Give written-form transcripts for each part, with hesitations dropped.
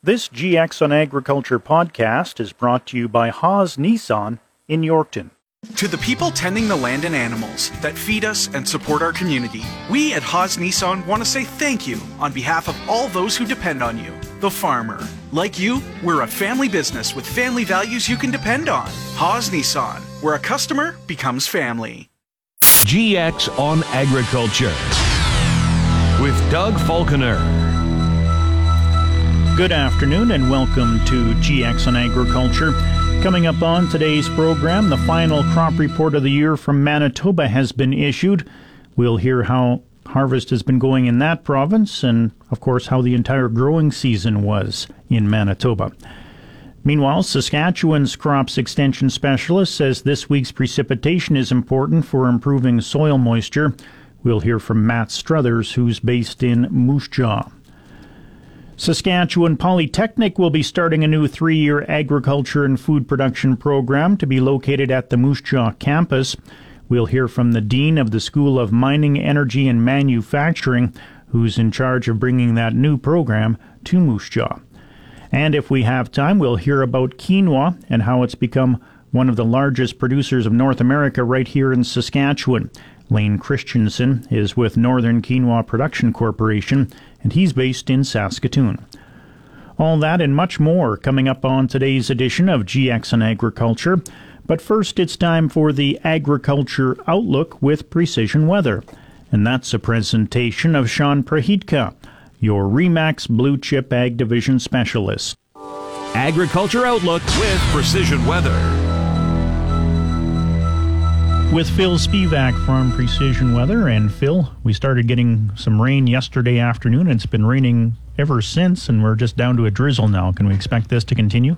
This GX on Agriculture podcast is brought to you by Haas Nissan in Yorkton. To the people tending the land and animals that feed us and support our community, we at Haas Nissan want to say thank you on behalf of all those who depend on you, the farmer. Like you, we're a family business with family values you can depend on. Haas Nissan, where a customer becomes family. GX on Agriculture with Doug Falconer. Good afternoon and welcome to GX on Agriculture. Coming up on today's program, the final crop report of the year from Manitoba has been issued. We'll hear how harvest has been going in that province and, of course, how the entire growing season was in Manitoba. Meanwhile, Saskatchewan's crops extension specialist says this week's precipitation is important for improving soil moisture. We'll hear from Matt Struthers, who's based in Moose Jaw. Saskatchewan Polytechnic will be starting a new 3-year agriculture and food production program to be located at the Moose Jaw campus. We'll hear from the Dean of the School of Mining, Energy and Manufacturing, who's in charge of bringing that new program to Moose Jaw. And if we have time, we'll hear about quinoa and how it's become one of the largest producers of North America right here in Saskatchewan. Lane Christensen is with Northern Quinoa Production Corporation, and he's based in Saskatoon. All that and much more coming up on today's edition of GX on Agriculture. But first, it's time for the Agriculture Outlook with Precision Weather. And that's a presentation of Sean Prahitka, your RE/MAX Blue Chip Ag Division Specialist. Agriculture Outlook with Precision Weather. With Phil Spivak from Precision Weather. And Phil, we started getting some rain yesterday afternoon. It's been raining ever since, and we're just down to a drizzle now. Can we expect this to continue?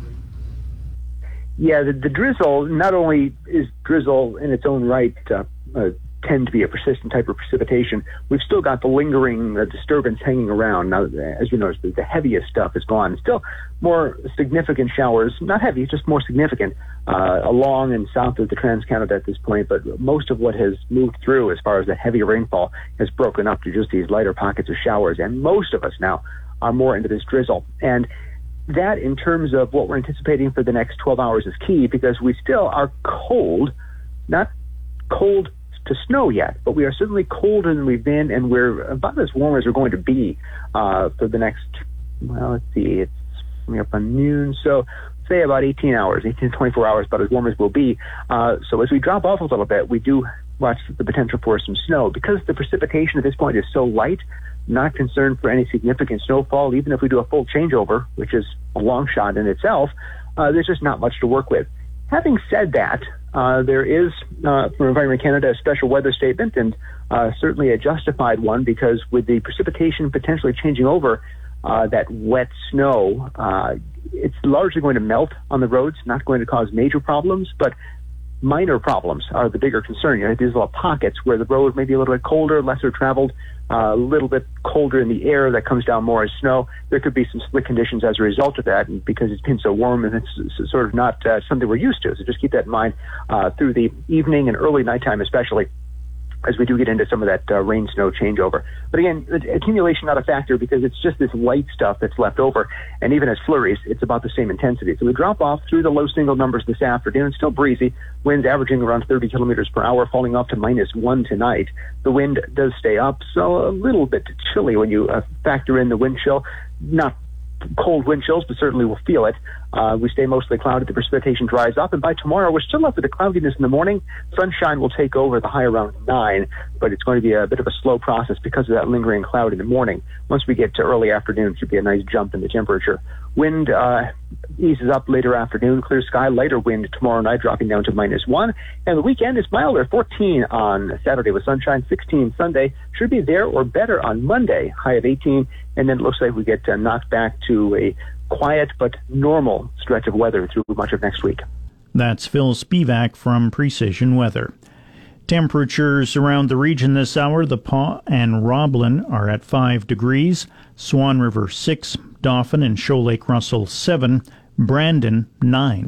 Yeah, the drizzle not only is drizzle in its own right tend to be a persistent type of precipitation, we've still got the lingering disturbance hanging around. Now, as you notice, the heaviest stuff is gone. Still more significant showers, not heavy, just more significant, along and south of the Trans-Canada at this point, but most of what has moved through as far as the heavy rainfall has broken up to just these lighter pockets of showers, and most of us now are more into this drizzle. And that, in terms of what we're anticipating for the next 12 hours, is key because we still are cold, not cold to snow yet, but we are certainly colder than we've been, and we're about as warm as we're going to be for the next, well, let's see, it's coming up on noon, so say about 18 to 24 hours, about as warm as we'll be. So as we drop off a little bit, we do watch the potential for some snow. Because the precipitation at this point is so light, not concerned for any significant snowfall, even if we do a full changeover, which is a long shot in itself, there's just not much to work with. Having said that, there is, from Environment Canada, a special weather statement, and certainly a justified one, because with the precipitation potentially changing over, that wet snow, it's largely going to melt on the roads, not going to cause major problems, but minor problems are the bigger concern. You have these little pockets where the road may be a little bit colder, lesser traveled, a little bit colder in the air that comes down more as snow. There could be some slick conditions as a result of that, and because it's been so warm, and it's sort of not something we're used to. So just keep that in mind through the evening and early nighttime especially, as we do get into some of that rain-snow changeover. But again, accumulation not a factor because it's just this light stuff that's left over, and even as flurries, it's about the same intensity. So we drop off through the low single numbers this afternoon, still breezy, winds averaging around 30 kilometers per hour, falling off to -1 tonight. The wind does stay up, so a little bit chilly when you factor in the wind chill. Not cold wind chills, but certainly we'll feel it. We stay mostly cloudy. The precipitation dries up, and by tomorrow, we're still left with the cloudiness in the morning. Sunshine will take over the high around 9, but it's going to be a bit of a slow process because of that lingering cloud in the morning. Once we get to early afternoon, it should be a nice jump in the temperature. Wind eases up later afternoon, clear sky, lighter wind tomorrow night, dropping down to -1. And the weekend is milder, 14 on Saturday with sunshine, 16 Sunday. Should be there or better on Monday, high of 18. And then it looks like we get knocked back to a quiet but normal stretch of weather through much of next week. That's Phil Spivak from Precision Weather. Temperatures around the region this hour, the Pas and Roblin are at 5 degrees, Swan River 6, Dauphin and Shoal Lake Russell 7, Brandon 9.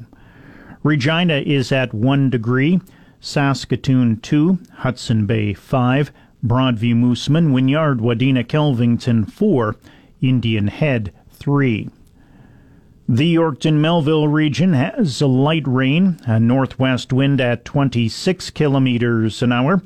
Regina is at 1 degree, Saskatoon 2, Hudson Bay 5, Broadview Moosomin, Wynyard, Wadena, Kelvington 4, Indian Head 3. The Yorkton-Melville region has a light rain, a northwest wind at 26 kilometers an hour.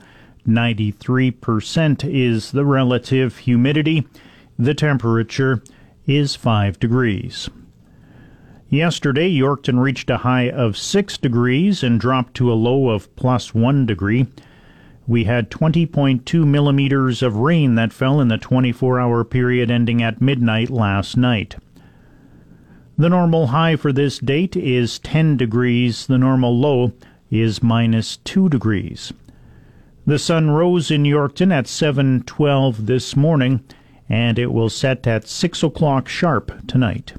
93% is the relative humidity. The temperature is 5 degrees. Yesterday, Yorkton reached a high of 6 degrees and dropped to a low of plus 1 degree. We had 20.2 millimeters of rain that fell in the 24-hour period ending at midnight last night. The normal high for this date is 10 degrees. The normal low is minus 2 degrees. The sun rose in Yorkton at 7:12 this morning, and it will set at 6 o'clock sharp tonight.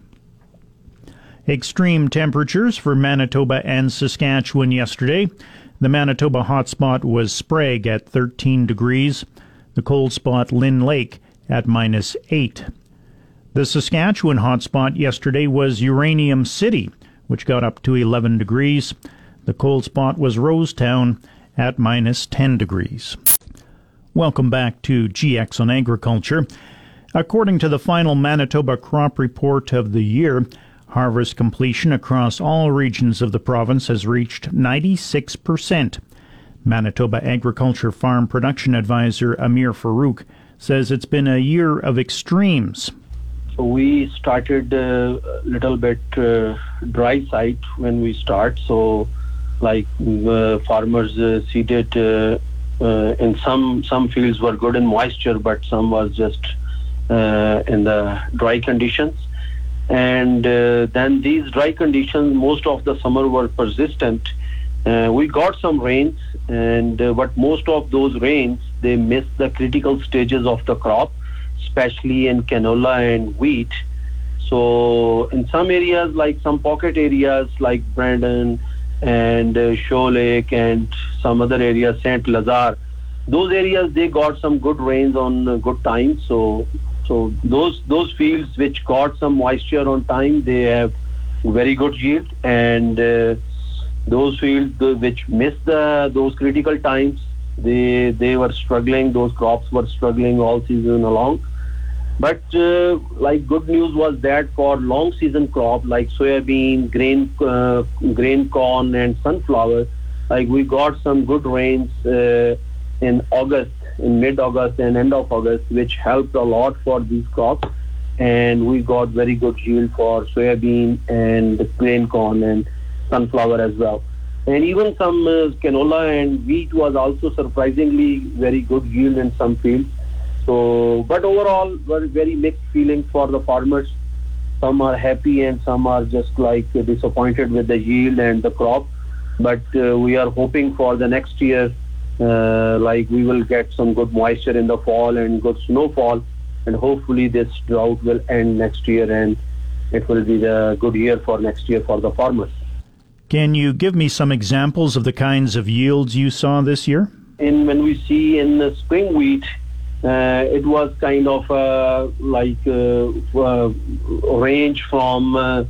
Extreme temperatures for Manitoba and Saskatchewan yesterday. The Manitoba hotspot was Sprague at 13 degrees. The cold spot Lynn Lake at minus 8. The Saskatchewan hotspot yesterday was Uranium City, which got up to 11 degrees. The cold spot was Rosetown at minus 10 degrees. Welcome back to GX on Agriculture. According to the final Manitoba crop report of the year, harvest completion across all regions of the province has reached 96%. Manitoba Agriculture Farm Production Advisor Amir Farouk says it's been a year of extremes. So we started a little bit dry site when we start. So like farmers seeded in some fields were good in moisture, but some was just in the dry conditions. And then these dry conditions, most of the summer were persistent. We got some rains, but most of those rains, they missed the critical stages of the crop, especially in canola and wheat. So in some areas, like some pocket areas like Brandon and Show Lake and some other areas, St. Lazare, those areas, they got some good rains on good time. So those fields which got some moisture on time, they have very good yield. And those fields which missed those critical times, they were struggling. Those crops were struggling all season along. But like good news was that for long season crop like soybean, grain corn and sunflower, like we got some good rains in August, in mid-August and end of August, which helped a lot for these crops. And we got very good yield for soybean and grain corn and sunflower as well. And even some canola and wheat was also surprisingly very good yield in some fields. So, but overall, very mixed feelings for the farmers. Some are happy and some are just like disappointed with the yield and the crop. But we are hoping for the next year, like we will get some good moisture in the fall and good snowfall, and hopefully this drought will end next year and it will be the good year for next year for the farmers. Can you give me some examples of the kinds of yields you saw this year? When we see in the spring wheat, it was kind of range from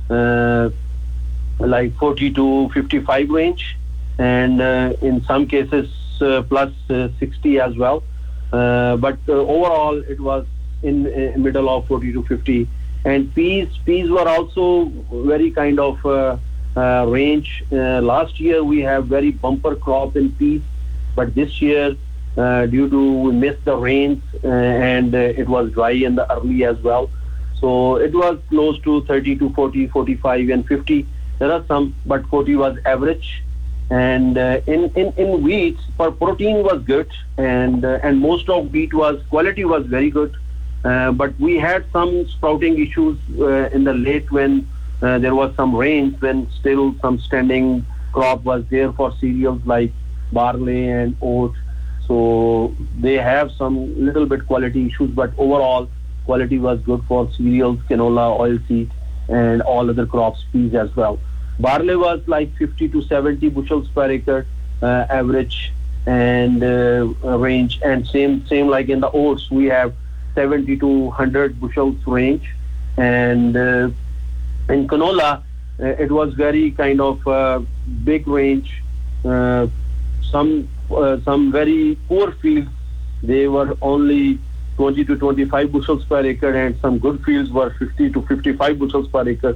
like 40 to 55 range, and in some cases plus 60 as well. But overall, it was in middle of 40 to 50. And peas were also very kind of range. Last year we have very bumper crop in peas, but this year due to we missed the rains and it was dry in the early as well. So it was close to 30 to 40, 45 and 50. There are some, but 40 was average. And in wheat, for protein was good, and most of wheat quality was very good. But we had some sprouting issues in the late when there was some rains, when still some standing crop was there for cereals like barley and oat. So they have some little bit quality issues, but overall quality was good for cereals, canola, oilseed, and all other crops, peas as well. Barley was like 50 to 70 bushels per acre average and range, and same like in the oats we have 70 to 100 bushels range. And in canola it was very kind of big range. Some very poor fields, they were only 20 to 25 bushels per acre, and some good fields were 50 to 55 bushels per acre.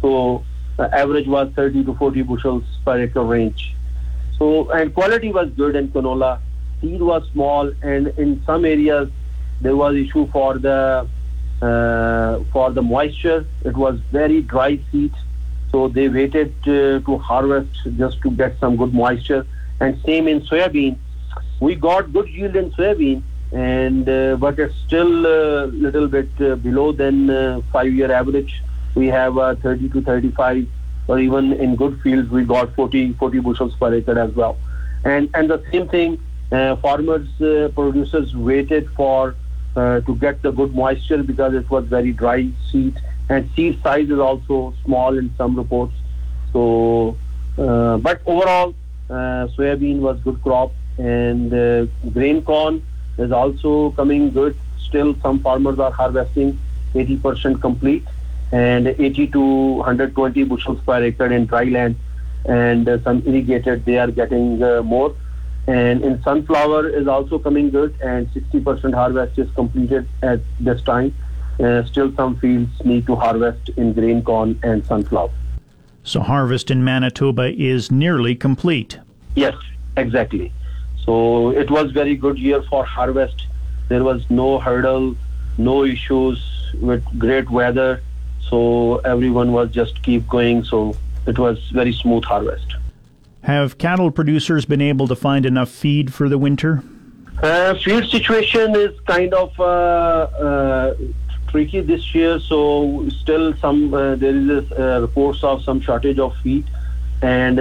So average was 30 to 40 bushels per acre range. So, and quality was good in canola. Seed was small, and in some areas there was issue for the moisture. It was very dry seed, so they waited to harvest just to get some good moisture. And same in soybean. We got good yield in soybean, and but it's still a little bit below than 5-year average. We have 30 to 35, or even in good fields we got 40 bushels per acre as well. And the same thing, farmers, producers waited for to get the good moisture because it was very dry seed, and seed size is also small in some reports. So, but overall, soybean was good crop, and grain corn is also coming good. Still, some farmers are harvesting 80% complete, and 80 to 120 bushels per acre in dry land, and some irrigated they are getting more. And in sunflower is also coming good, and 60% harvest is completed at this time. Still some fields need to harvest in grain corn and sunflower. So harvest in Manitoba is nearly complete. Yes, exactly. So it was very good year for harvest. There was no hurdle, no issues with great weather. So everyone was just keep going. So it was very smooth harvest. Have cattle producers been able to find enough feed for the winter? Feed situation is kind of tricky this year. So still some there is reports of some shortage of feed, and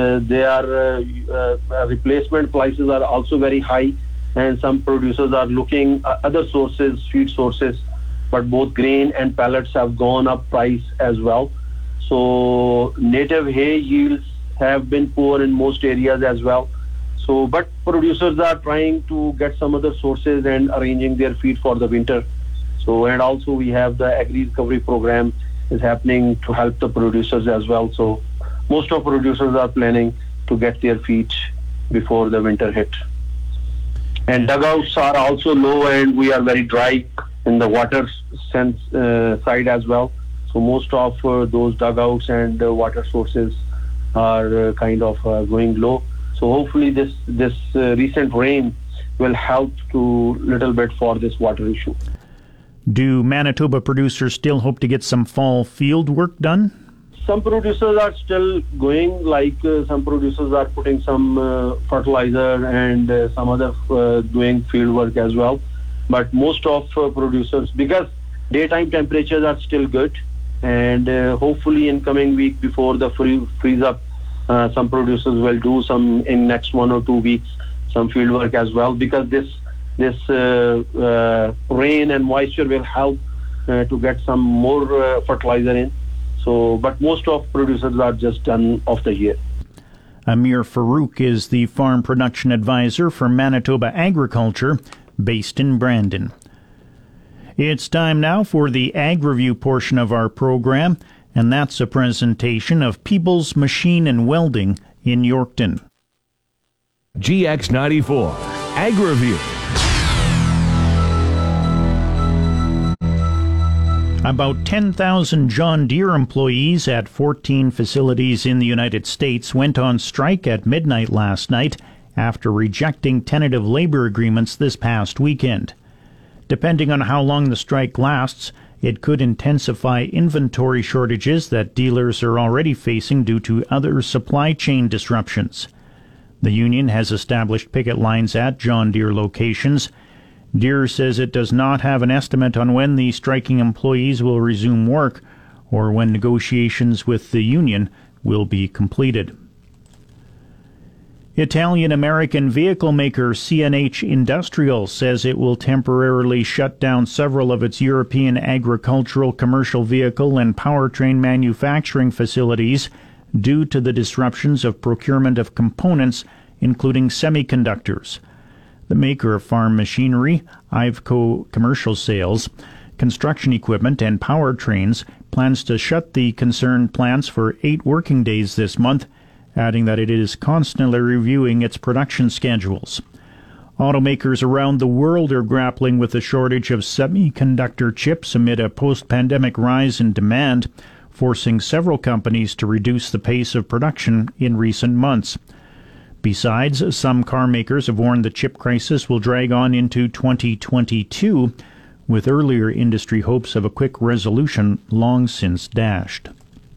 replacement prices are also very high, and some producers are looking other sources, feed sources, but both grain and pellets have gone up price as well. So native hay yields have been poor in most areas as well. So, but producers are trying to get some other sources and arranging their feed for the winter. So, and also we have the agri recovery program is happening to help the producers as well. So, most of producers are planning to get their feed before the winter hit. And dugouts are also low, and we are very dry in the water side as well. So, most of those dugouts and water sources are kind of going low. So hopefully this recent rain will help to little bit for this water issue. Do Manitoba producers still hope to get some fall field work done? Some producers are still going, like some producers are putting some fertilizer, and some other doing field work as well. But most of producers, because daytime temperatures are still good, and hopefully in coming week before the freeze up, some producers will do some in next 1 or 2 weeks some field work as well, because this rain and moisture will help to get some more fertilizer in. So, but most of producers are just done of the year. Amir Farouk is the farm production advisor for Manitoba Agriculture, based in Brandon. It's time now for the Ag Review portion of our program, and that's a presentation of Peebles Machine and Welding in Yorkton. GX94 Ag Review. About 10,000 John Deere employees at 14 facilities in the United States went on strike at midnight last night after rejecting tentative labor agreements this past weekend. Depending on how long the strike lasts, it could intensify inventory shortages that dealers are already facing due to other supply chain disruptions. The union has established picket lines at John Deere locations. Deere says it does not have an estimate on when the striking employees will resume work or when negotiations with the union will be completed. Italian-American vehicle maker CNH Industrial says it will temporarily shut down several of its European agricultural, commercial vehicle and powertrain manufacturing facilities due to the disruptions of procurement of components, including semiconductors. The maker of farm machinery, Iveco Commercial Sales, construction equipment and powertrains plans to shut the concerned plants for 8 working days this month, adding that it is constantly reviewing its production schedules. Automakers around the world are grappling with a shortage of semiconductor chips amid a post-pandemic rise in demand. forcing several companies to reduce the pace of production in recent months. Besides, some car makers have warned the chip crisis will drag on into 2022, with earlier industry hopes of a quick resolution long since dashed.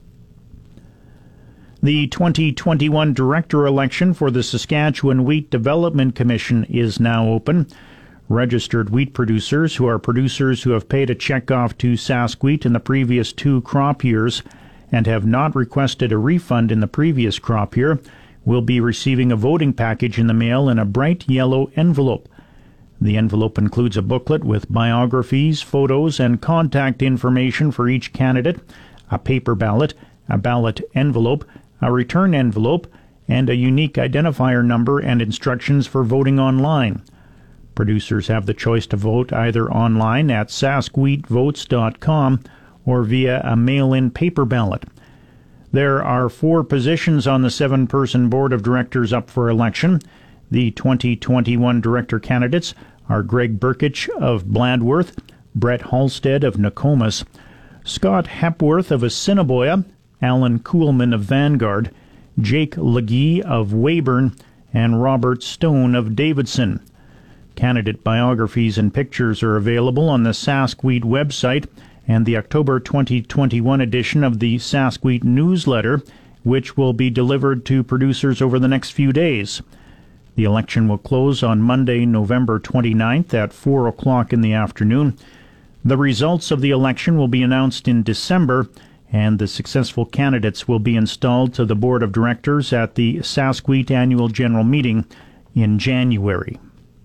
The 2021 director election for the Saskatchewan Wheat Development Commission is now open. Registered wheat producers who are producers who have paid a check off to SaskWheat in the previous 2 crop years and have not requested a refund in the previous crop year will be receiving a voting package in the mail in a bright yellow envelope. The envelope includes a booklet with biographies, photos, and contact information for each candidate, a paper ballot, a ballot envelope, a return envelope, and a unique identifier number and instructions for voting online. Producers have the choice to vote either online at saskwheatvotes.com or via a mail-in paper ballot. There are 4 positions on the 7-person board of directors up for election. The 2021 director candidates are Greg Burkich of Bladworth, Brett Halstead of Nokomis, Scott Hepworth of Assiniboia, Alan Kuhlman of Vanguard, Jake Legee of Weyburn, and Robert Stone of Davidson. Candidate biographies and pictures are available on the SaskWheat website and the October 2021 edition of the SaskWheat newsletter, which will be delivered to producers over the next few days. The election will close on Monday, November 29th at 4 o'clock in the afternoon. The results of the election will be announced in December, and the successful candidates will be installed to the board of directors at the SaskWheat annual general meeting in January.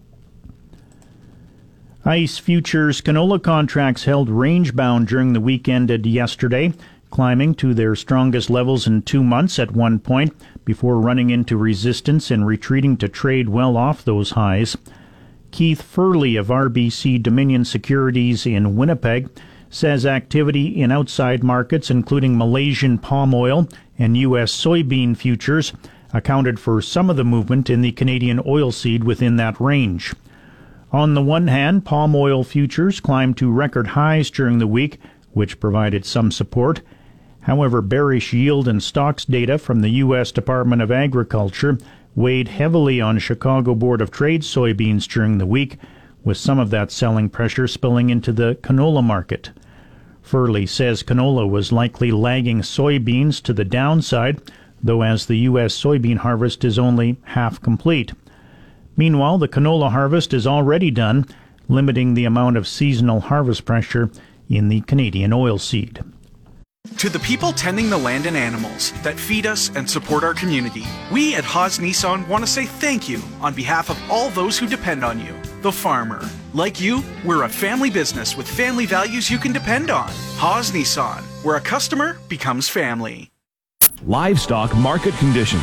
ICE futures canola contracts held range-bound during the week ended yesterday, climbing to their strongest levels in 2 months at one point before running into resistance and retreating to trade well off those highs. Keith Furley of RBC Dominion Securities in Winnipeg says activity in outside markets, including Malaysian palm oil and U.S. soybean futures, accounted for some of the movement in the Canadian oilseed within that range. On the one hand, palm oil futures climbed to record highs during the week, which provided some support. However, bearish yield and stocks data from the U.S. Department of Agriculture weighed heavily on Chicago Board of Trade soybeans during the week, with some of that selling pressure spilling into the canola market. Furley says canola was likely lagging soybeans to the downside, though as the U.S. soybean harvest is only half complete. Meanwhile, the canola harvest is already done, limiting the amount of seasonal harvest pressure in the Canadian oilseed. To the people tending the land and animals that feed us and support our community, we at Haas Nissan want to say thank you on behalf of all those who depend on you, the farmer. Like you, we're a family business with family values you can depend on. Haas Nissan, where a customer becomes family. Livestock market conditions.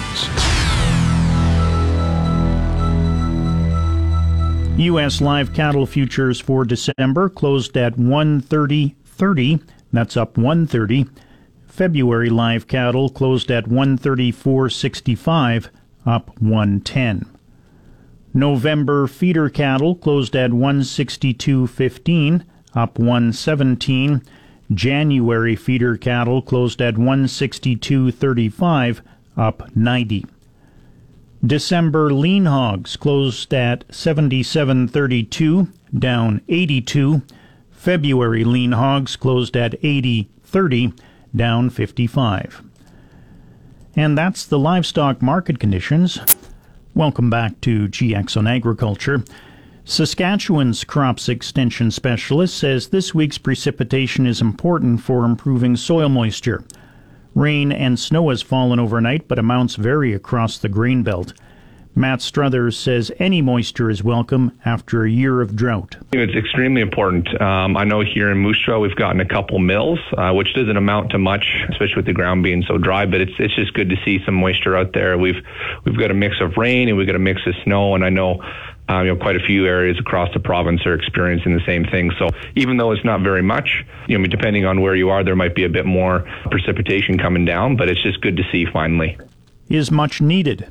U.S. live cattle futures for December closed at 130.30. That's up 130. February live cattle closed at 134.65, up 110. November feeder cattle closed at 162.15, up 117. January feeder cattle closed at 162.35, up 90. December lean hogs closed at 77.32, down 82. February lean hogs closed at 80.30, down 55. And that's the livestock market conditions. Welcome back to GX on Agriculture. Saskatchewan's crops extension specialist says this week's precipitation is important for improving soil moisture. Rain and snow has fallen overnight, but amounts vary across the grain belt. Matt Struthers says any moisture is welcome after a year of drought. It's extremely important. I know here in Moose Jaw we've gotten a couple mills, which doesn't amount to much, especially with the ground being so dry, but it's just good to see some moisture out there. We've got a mix of rain and we've got a mix of snow, and I know quite a few areas across the province are experiencing the same thing. So even though it's not very much, depending on where you are, there might be a bit more precipitation coming down, but it's just good to see finally. Is much needed.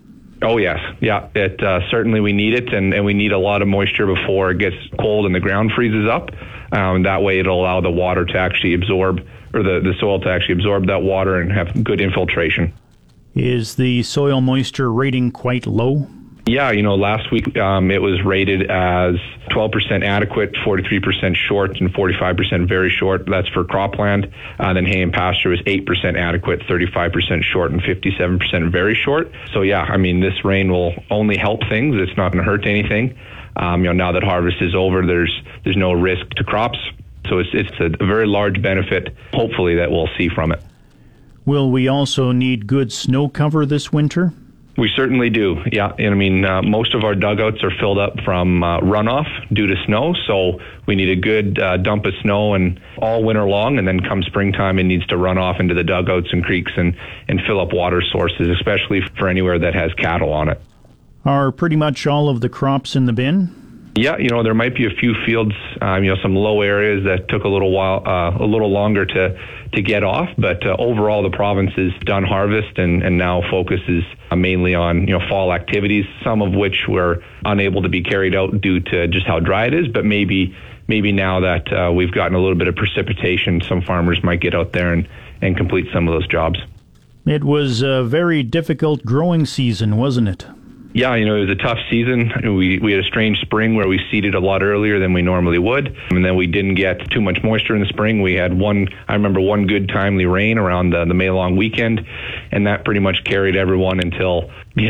Oh, yes. Yeah, it certainly we need it, and we need a lot of moisture before it gets cold and the ground freezes up. That way it'll allow the water to actually absorb, or the soil to actually absorb that water and have good infiltration. Is the soil moisture rating quite low? Yeah, last week it was rated as 12% adequate, 43% short, and 45% very short. That's for cropland. Then hay and pasture was 8% adequate, 35% short, and 57% very short. So yeah, this rain will only help things. It's not going to hurt anything. Now that harvest is over, there's no risk to crops. So it's a very large benefit, hopefully, that we'll see from it. Will we also need good snow cover this winter? We certainly do, yeah. Most of our dugouts are filled up from runoff due to snow, so we need a good dump of snow and all winter long, and then come springtime it needs to run off into the dugouts and creeks and fill up water sources, especially for anywhere that has cattle on it. Are pretty much all of the crops in the bin? Yeah, there might be a few fields, some low areas that took a little longer to get off, but overall the province is done harvest and now focuses mainly on fall activities, some of which were unable to be carried out due to just how dry it is, but maybe now that we've gotten a little bit of precipitation, some farmers might get out there and complete some of those jobs. It was a very difficult growing season, wasn't it? Yeah, it was a tough season. We had a strange spring where we seeded a lot earlier than we normally would, and then we didn't get too much moisture in the spring. We had one good timely rain around the May long weekend, and that pretty much carried everyone until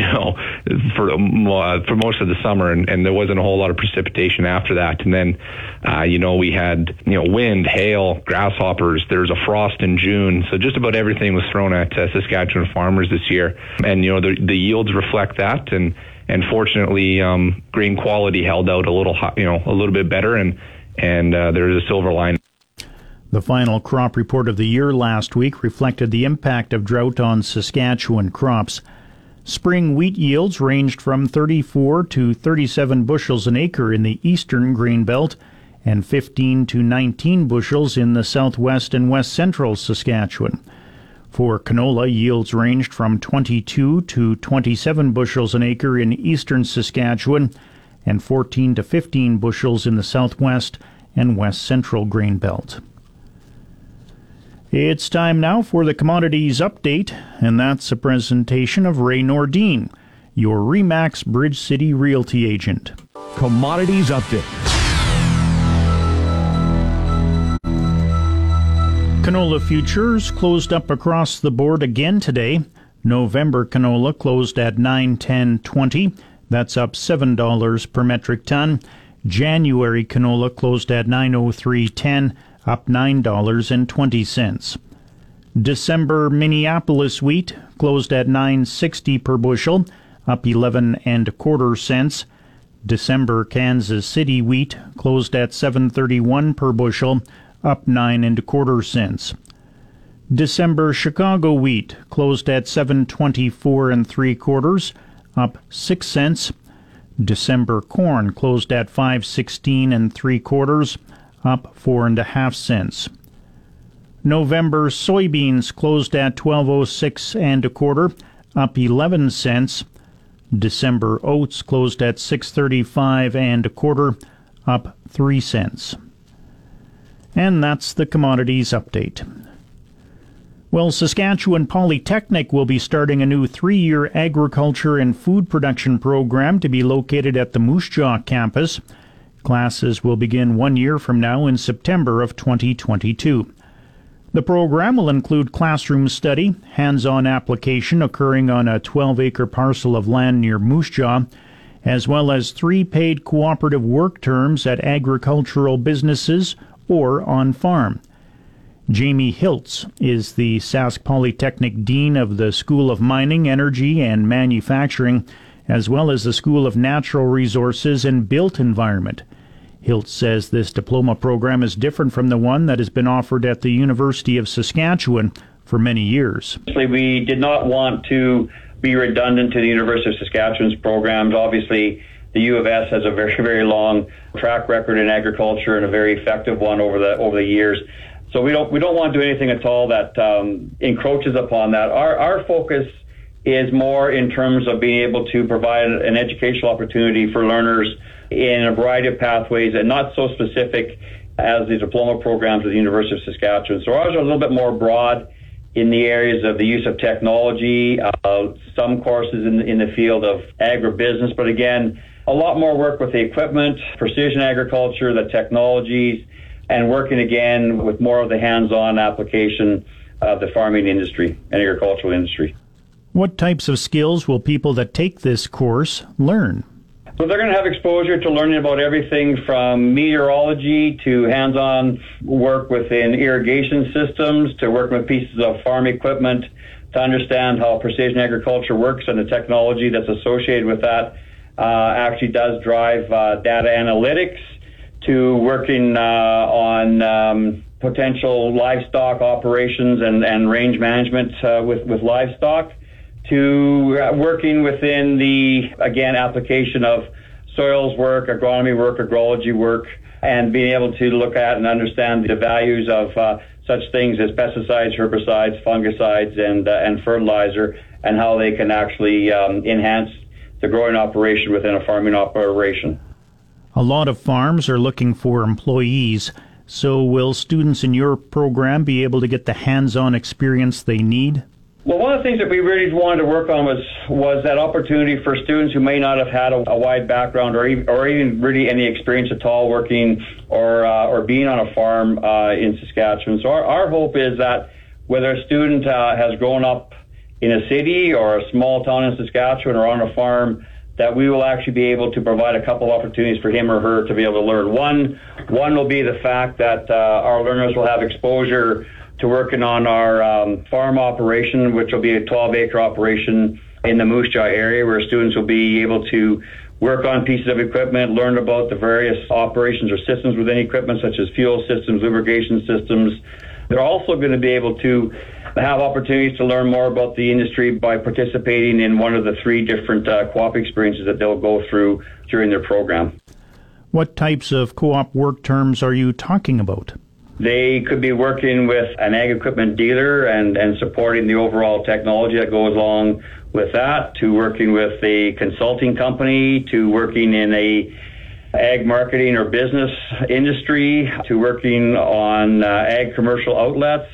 for most of the summer, and there wasn't a whole lot of precipitation after that. And then we had wind, hail, grasshoppers. There was a frost in June, so just about everything was thrown at Saskatchewan farmers this year, and the yields reflect that. And fortunately, grain quality held out a little bit better, and there's a silver lining. The final crop report of the year last week reflected the impact of drought on Saskatchewan crops. Spring wheat yields ranged from 34 to 37 bushels an acre in the eastern grain belt and 15 to 19 bushels in the southwest and west central Saskatchewan. For canola, yields ranged from 22 to 27 bushels an acre in eastern Saskatchewan and 14 to 15 bushels in the southwest and west central grain belt. It's time now for the Commodities Update, and that's a presentation of Ray Nordin, your RE/MAX Bridge City Realty agent. Commodities Update. Canola futures closed up across the board again today. November canola closed at $9.1020. That's up $7 per metric ton. January canola closed at $9.0310, up $9.20. December Minneapolis wheat closed at $9.60 per bushel, up 11 1/4 cents. December Kansas City wheat closed at $7.31 per bushel, up 9 1/4 cents. December Chicago wheat closed at $7.24 3/4, up 6 cents. December corn closed at $5.16 3/4, up 4 1/2 cents. November soybeans closed at $12.06 1/4, up 11 cents. December oats closed at $6.35 1/4, up 3 cents. And that's the Commodities Update. Well, Saskatchewan Polytechnic will be starting a new 3-year agriculture and food production program to be located at the Moose Jaw campus. Classes will begin 1 year from now in September of 2022. The program will include classroom study, hands-on application occurring on a 12-acre parcel of land near Moose Jaw, as well as 3 paid cooperative work terms at agricultural businesses or on farm. Jamie Hiltz is the Sask Polytechnic Dean of the School of Mining, Energy and Manufacturing, as well as the School of Natural Resources and Built Environment. Hiltz says this diploma program is different from the one that has been offered at the University of Saskatchewan for many years. We did not want to be redundant to the University of Saskatchewan's programs. Obviously, the U of S has a very, very long track record in agriculture and a very effective one over the years. So we don't want to do anything at all that encroaches upon that. Our focus is more in terms of being able to provide an educational opportunity for learners in a variety of pathways and not so specific as the diploma programs at the University of Saskatchewan. So ours are a little bit more broad in the areas of the use of technology, some courses in the field of agribusiness, but again, a lot more work with the equipment, precision agriculture, the technologies, and working again with more of the hands-on application of the farming industry and agricultural industry. What types of skills will people that take this course learn? So they're going to have exposure to learning about everything from meteorology to hands-on work within irrigation systems to working with pieces of farm equipment to understand how precision agriculture works and the technology that's associated with that actually does drive data analytics, to working on potential livestock operations and range management with livestock, to working within the, again, application of soils work, agronomy work, agrology work, and being able to look at and understand the values of such things as pesticides, herbicides, fungicides, and fertilizer, and how they can actually enhance the growing operation within a farming operation. A lot of farms are looking for employees, so will students in your program be able to get the hands-on experience they need? Well, one of the things that we really wanted to work on was that opportunity for students who may not have had a wide background or even really any experience at all working or being on a farm in Saskatchewan. So our hope is that whether a student has grown up in a city or a small town in Saskatchewan or on a farm, that we will actually be able to provide a couple of opportunities for him or her to be able to learn. One will be the fact that our learners will have exposure to working on our farm operation, which will be a 12-acre operation in the Moose Jaw area, where students will be able to work on pieces of equipment, learn about the various operations or systems within equipment, such as fuel systems, lubrication systems. They're also going to be able to have opportunities to learn more about the industry by participating in one of the 3 different co-op experiences that they'll go through during their program. What types of co-op work terms are you talking about? They could be working with an ag equipment dealer and supporting the overall technology that goes along with that, to working with a consulting company, to working in a ag marketing or business industry, to working on ag commercial outlets,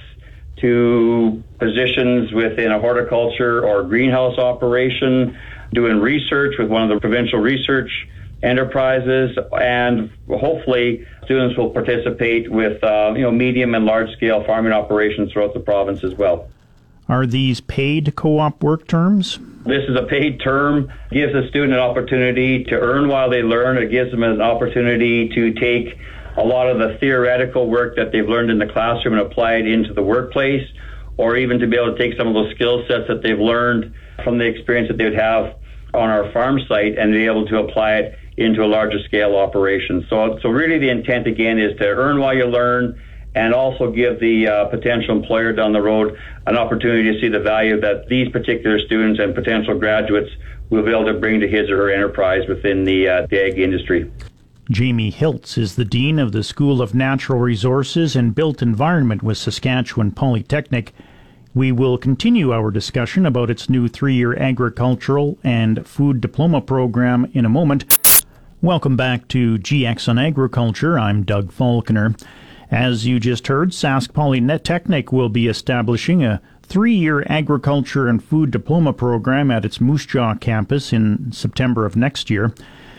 to positions within a horticulture or greenhouse operation, doing research with one of the provincial research enterprises, and hopefully students will participate with medium and large scale farming operations throughout the province as well. Are these paid co-op work terms? This is a paid term. It gives a student an opportunity to earn while they learn. It gives them an opportunity to take a lot of the theoretical work that they've learned in the classroom and apply it into the workplace, or even to be able to take some of those skill sets that they've learned from the experience that they would have on our farm site and be able to apply it into a larger scale operation. So really the intent again is to earn while you learn, and also give the potential employer down the road an opportunity to see the value that these particular students and potential graduates will be able to bring to his or her enterprise within the ag industry. Jamie Hiltz is the Dean of the School of Natural Resources and Built Environment with Saskatchewan Polytechnic. We will continue our discussion about its new 3-year agricultural and food diploma program in a moment. Welcome back to GX on Agriculture. I'm Doug Falconer. As you just heard, Sask Polytechnic will be establishing a 3-year agriculture and food diploma program at its Moose Jaw campus in September of next year.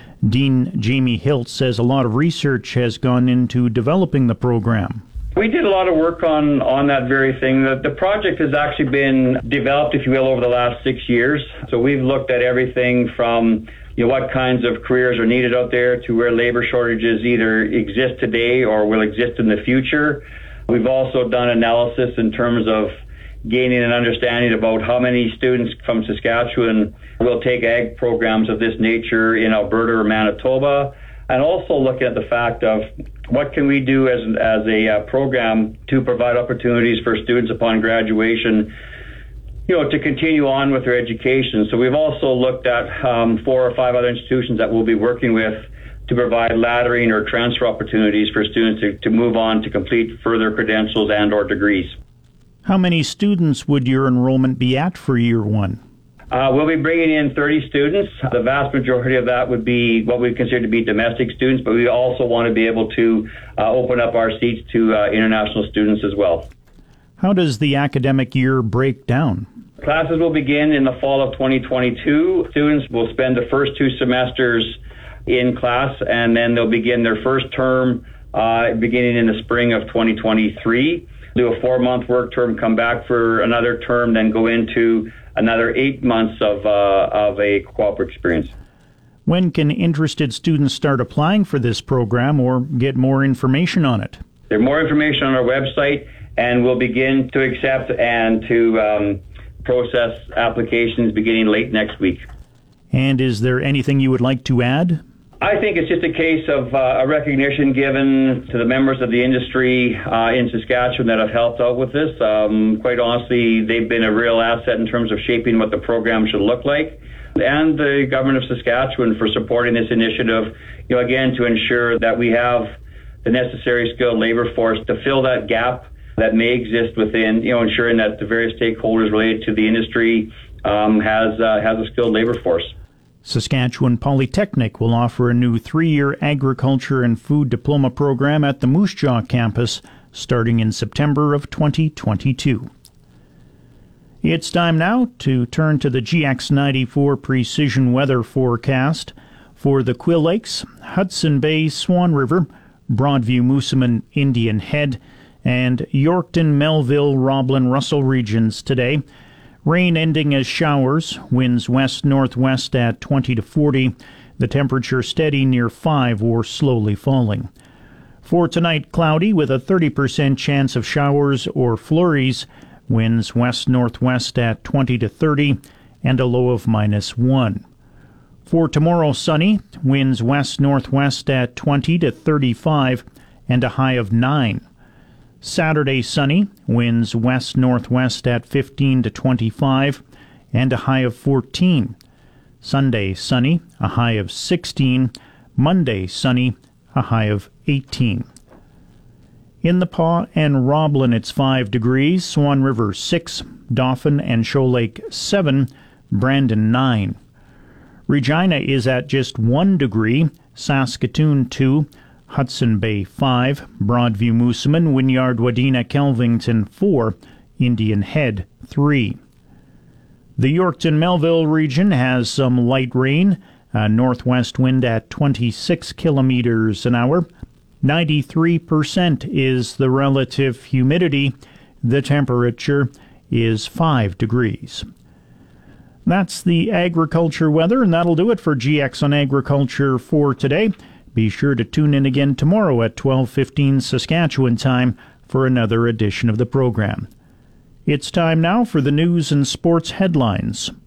Dean Jamie Hiltz says a lot of research has gone into developing the program. We did a lot of work on that very thing. The project has actually been developed, if you will, over the last 6 years. So we've looked at everything from what kinds of careers are needed out there to where labor shortages either exist today or will exist in the future. We've also done analysis in terms of gaining an understanding about how many students from Saskatchewan will take ag programs of this nature in Alberta or Manitoba, and also looking at the fact of what can we do as a program to provide opportunities for students upon graduation to continue on with their education. So we've also looked at 4 or 5 other institutions that we'll be working with to provide laddering or transfer opportunities for students to move on to complete further credentials and or degrees. How many students would your enrollment be at for year 1? We'll be bringing in 30 students. The vast majority of that would be what we consider to be domestic students, but we also want to be able to open up our seats to international students as well. How does the academic year break down? Classes will begin in the fall of 2022. Students will spend the first 2 semesters in class, and then they'll begin their first term beginning in the spring of 2023. Do a 4-month work term, come back for another term, then go into another 8 months of a cooperative experience. When can interested students start applying for this program or get more information on it? There's more information on our website, and we'll begin to accept and to process applications beginning late next week. And is there anything you would like to add? I think it's just a case of a recognition given to the members of the industry in Saskatchewan that have helped out with this. Quite honestly, they've been a real asset in terms of shaping what the program should look like. And the government of Saskatchewan for supporting this initiative, again, to ensure that we have the necessary skilled labor force to fill that gap that may exist within, ensuring that the various stakeholders related to the industry has a skilled labor force. Saskatchewan Polytechnic will offer a new 3-year agriculture and food diploma program at the Moose Jaw campus starting in September of 2022. It's time now to turn to the GX94 precision weather forecast for the Quill Lakes, Hudson Bay, Swan River, Broadview, Moosomin, Indian Head, and Yorkton, Melville, Roblin, Russell regions today. Rain ending as showers, winds west-northwest at 20 to 40, the temperature steady near 5 or slowly falling. For tonight, cloudy with a 30% chance of showers or flurries, winds west-northwest at 20 to 30, and a low of -1. For tomorrow, sunny, winds west-northwest at 20 to 35, and a high of 9. Saturday, sunny, winds west-northwest at 15 to 25, and a high of 14. Sunday, sunny, a high of 16. Monday, sunny, a high of 18. In the Pas and Roblin, it's 5 degrees. Swan River, 6. Dauphin and Shoal Lake, 7. Brandon, 9. Regina is at just 1 degree. Saskatoon, 2. Hudson Bay, 5, Broadview, Moosomin, Wynyard, Wadena, Kelvington, 4, Indian Head, 3. The Yorkton-Melville region has some light rain, a northwest wind at 26 kilometers an hour. 93% is the relative humidity. The temperature is 5 degrees. That's the agriculture weather, and that'll do it for GX on Agriculture for today. Be sure to tune in again tomorrow at 12:15 Saskatchewan time for another edition of the program. It's time now for the news and sports headlines.